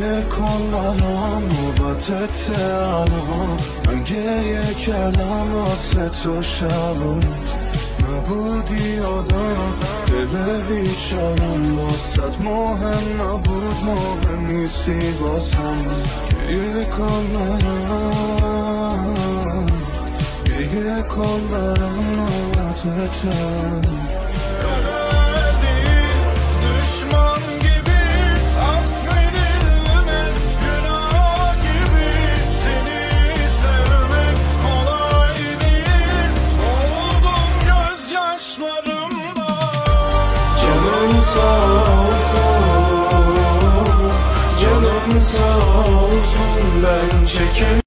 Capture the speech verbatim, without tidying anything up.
kollarım batteano anche chiaramo se tu shalom ma budioda deve vicino sat mohem nabud mohem nisi basam ye kollarım ye kollarım batteano Düşman gibi affedilmez, günah gibi seni sevmek kolay değil. Oldum gözyaşlarımda. Canım sağ olsun, canım sağ olsun, ben çekerim.